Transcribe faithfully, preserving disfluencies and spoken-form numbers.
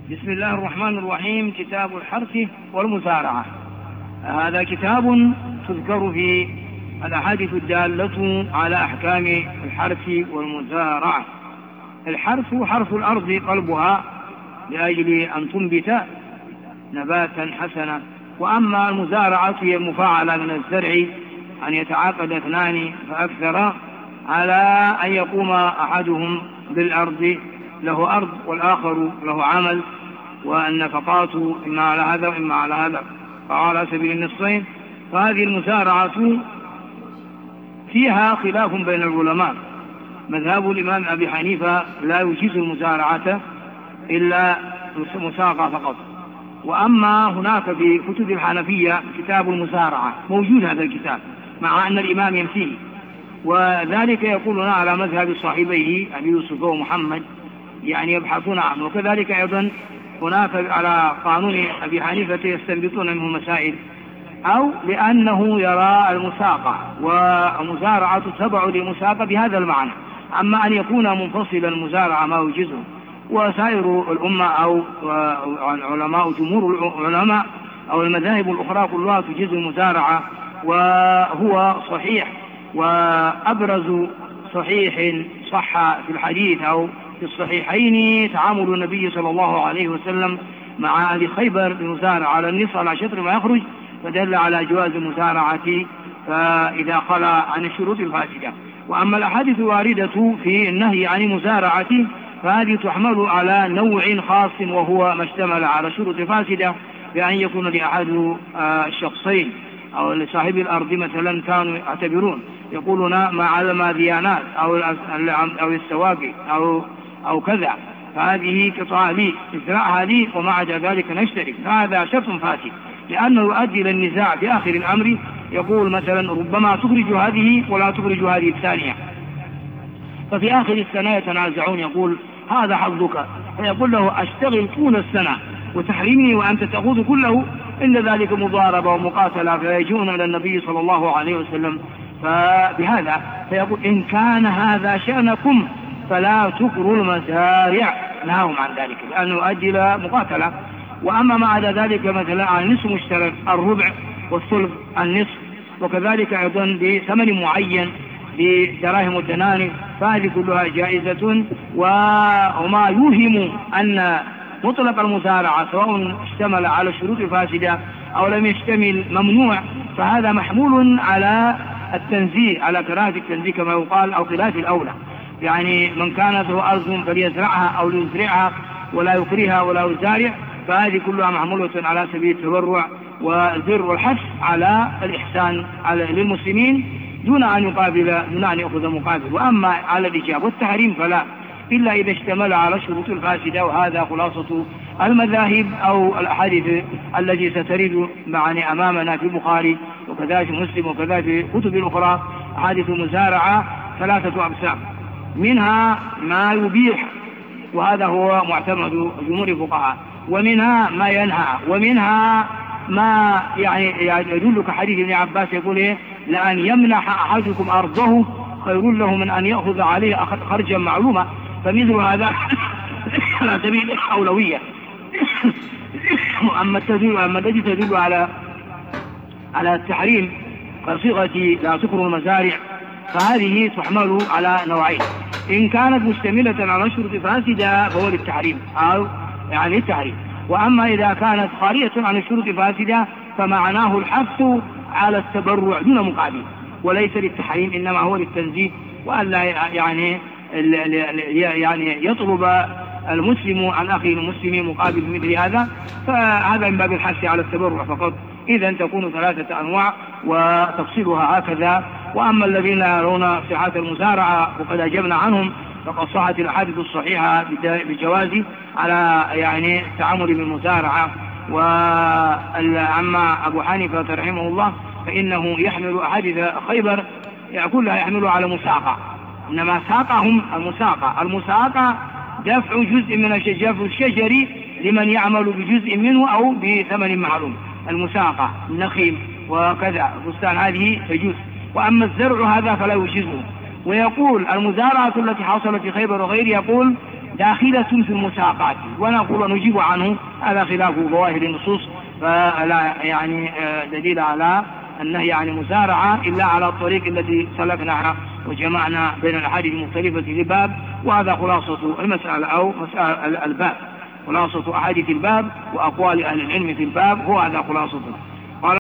بسم الله الرحمن الرحيم. كتاب الحرث والمزارعة. هذا كتاب تذكر في الأحاديث الدالة على أحكام الحرث والمزارعة. الحرث حرث الأرض قلبها لأجل أن تنبت نباتا حسنا، وأما المزارعة هي المفاعلة من الزرع، أن يتعاقد اثنان فأكثر على أن يقوم أحدهم بالأرض، له أرض والآخر له عمل، والنفقات إما على هذا وإما على هذا، فعلى سبيل النصفين. فهذه المزارعة فيها خلاف بين العلماء. مذهب الإمام أبي حنيفة لا يجيز المزارعة إلا مساقة فقط. وأما هناك في كتب الحنفية كتاب المزارعة موجود هذا الكتاب، مع أن الإمام ينفيه، وذلك يقولون على مذهب صاحبيه أبي يوسف ومحمد، يعني يبحثون عنه. وكذلك أيضا هناك على قانون أبي حنيفة يستنبطون منه مسائل، أو لأنه يرى المساقة والمزارعة تبع للمساقة بهذا المعنى. أما أن يكون منفصلا المزارعة ما يجزه، وسائر الأمة أو العلماء جمهور العلماء أو المذاهب الأخرى كلها تجيز المزارعة، وهو صحيح. وأبرز صحيح صح في الحديث أو في الصحيحين تعامل النبي صلى الله عليه وسلم مع أهل خيبر بمزارعة على النصف على شطر ما يخرج، فدل على جواز المزارعة فإذا خلا عن الشروط الفاسدة. وأما الأحاديث الواردة في النهي عن المزارعة فهذه تحمل على نوع خاص، وهو ما اشتمل على شروط فاسدة، بأن يكون لأحد الشخصين أو لصاحب الأرض مثلا كانوا يعتبرون يقولون ما علم ديانات أو أو السواقي أو أو كذا، فهذه قطعة لي ازرعها لي ومع ذلك نشترك، هذا شرط فاسد، لأنه يؤدي إلى النزاع في آخر الأمر. يقول مثلا ربما تخرج هذه ولا تخرج هذه الثانية، ففي آخر السنة يتنازعون، يقول هذا حظك، فيقول له أشتغل طول السنة وتحرمني وأنت تأخذ كله، إن ذلك مضاربة ومقاتلة. فيجون إلى النبي صلى الله عليه وسلم فبهذا فيقول إن كان هذا شأنكم فلا تكروا المزارع، نهاهم عن ذلك لأنه يؤدي إلى مقاتلة. وأما ما عدا ذلك مثلا عن نصف مشترك، الربع والثلث النصف، وكذلك أيضا بثمن معين بدراهم والدنانير، فهذه كلها جائزة. وما يوهم أن مطلق المزارعة سواء اشتمل على الشروط الفاسدة أو لم يشتمل ممنوع، فهذا محمول على التنزيه، على كراهة التنزيه كما يقال، أو خلاف الأولى. يعني من كانت له أرض فليزرعها أو ليزرعها ولا يكرهها ولا يزارع، فهذه كلها محمولة على سبيل التبرع والبر والحث على الإحسان على للمسلمين دون أن يقابل دون أن يأخذ مقابل. وأما على الإجابة والتحريم فلا، إلا إذا اشتمل على الشروط الفاسدة. وهذا خلاصة المذاهب أو الأحاديث التي سترد معنا أمامنا في البخاري وكذلك مسلم وكذلك في كتب الأخرى. أحاديث المزارعة ثلاثة أقسام، منها ما يبيح وهذا هو معتمد جمهور الفقهاء، ومنها ما ينهى، ومنها ما يعني يدلك حديث ابن عباس يقول إيه؟ لأن يمنح أحدكم أرضه خير له من أن يأخذ عليه خرجا معلومة. فمثل هذا على سبيل الأولوية. أما التدل أما الذي تدل على على التحريم كصيغة لا تكروا المزارع، فهذه تحمل على نوعين: إن كانت مشتملة على شروط فاسدة فهو للتحريم أو يعني التحريم، وأما إذا كانت خالية عن الشروط الفاسدة فمعناه الحث على التبرع دون مقابل، وليس للتحريم، إنما هو للتنزيه، وألا يعني يعني يطلب المسلم عن أخيه المسلم مقابل مثل هذا، فهذا من باب الحث على التبرع فقط. إذا تكون ثلاثة أنواع وتفصيلها هكذا. وأما الذين يرون صحة المزارعة وقد أجبنا عنهم، فقد صحت الأحاديث الصحيحة بجواز على يعني التعامل بالمزارعة. وأما أبو حنيفة رحمه الله فإنه يحمل أحاديث خيبر كلها يحمل على مساقة، إنما ساقهم المساقة. المساقة دفع جزء من الشجر لمن يعمل بجزء منه أو بثمن معلوم. المساقة النخيل وكذا فستان هذه تجوز، وأما الزرع هذا فلا يجوزه. ويقول المزارعة التي حصلت في خيبر وغيره، يقول داخلة في المساقات، ونقول نجيب عنه هذا خلاف ظواهر النصوص، فلا يعني دليل على النهي عن المزارعة إلا على الطريق التي سلكناها وجمعنا بين الأحاديث المختلفة في الباب. وهذا خلاصة المسألة أو مسألة الباب، خلاصة أحاديث الباب وأقوال أهل العلم في الباب، هو هذا خلاصته.